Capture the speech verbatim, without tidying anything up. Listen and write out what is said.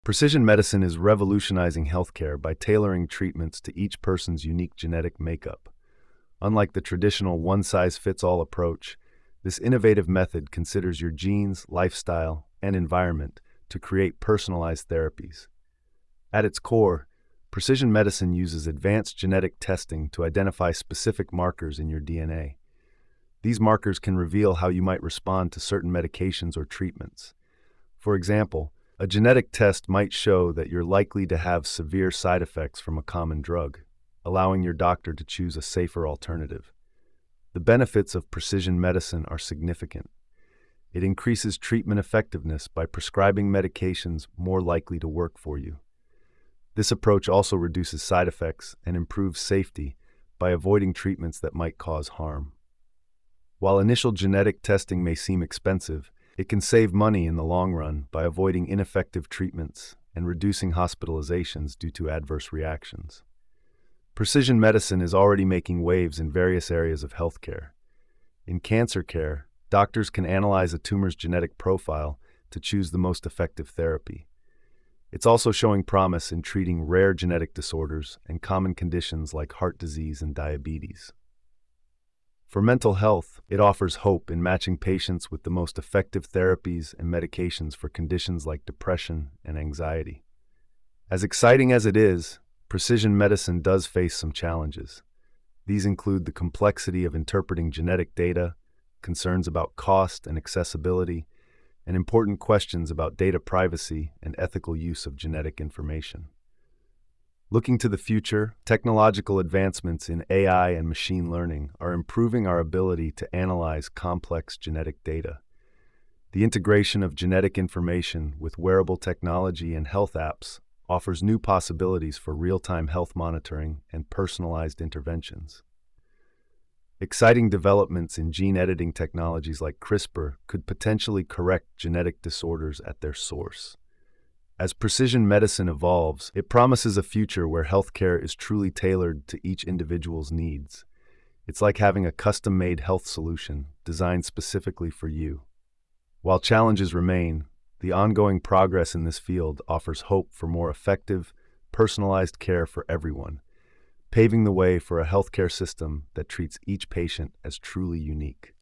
Precision medicine is revolutionizing healthcare by tailoring treatments to each person's unique genetic makeup. Unlike the traditional one-size-fits-all approach, this innovative method considers your genes, lifestyle, and environment to create personalized therapies. At its core, precision medicine uses advanced genetic testing to identify specific markers in your D N A. These markers can reveal how you might respond to certain medications or treatments. For example, a genetic test might show that you're likely to have severe side effects from a common drug, allowing your doctor to choose a safer alternative. The benefits of precision medicine are significant. It increases treatment effectiveness by prescribing medications more likely to work for you. This approach also reduces side effects and improves safety by avoiding treatments that might cause harm. While initial genetic testing may seem expensive, it can save money in the long run by avoiding ineffective treatments and reducing hospitalizations due to adverse reactions. Precision medicine is already making waves in various areas of healthcare. In cancer care, doctors can analyze a tumor's genetic profile to choose the most effective therapy. It's also showing promise in treating rare genetic disorders and common conditions like heart disease and diabetes. For mental health, it offers hope in matching patients with the most effective therapies and medications for conditions like depression and anxiety. As exciting as it is, precision medicine does face some challenges. These include the complexity of interpreting genetic data, concerns about cost and accessibility, and important questions about data privacy and ethical use of genetic information. Looking to the future, technological advancements in A I and machine learning are improving our ability to analyze complex genetic data. The integration of genetic information with wearable technology and health apps offers new possibilities for real-time health monitoring and personalized interventions. Exciting developments in gene editing technologies like CRISPR could potentially correct genetic disorders at their source. As precision medicine evolves, it promises a future where healthcare is truly tailored to each individual's needs. It's like having a custom-made health solution designed specifically for you. While challenges remain, the ongoing progress in this field offers hope for more effective, personalized care for everyone, paving the way for a healthcare system that treats each patient as truly unique.